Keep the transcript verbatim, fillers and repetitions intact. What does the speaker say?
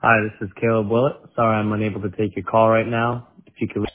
Hi, this is Caleb Willett. Sorry I'm unable to take your call right now. If you could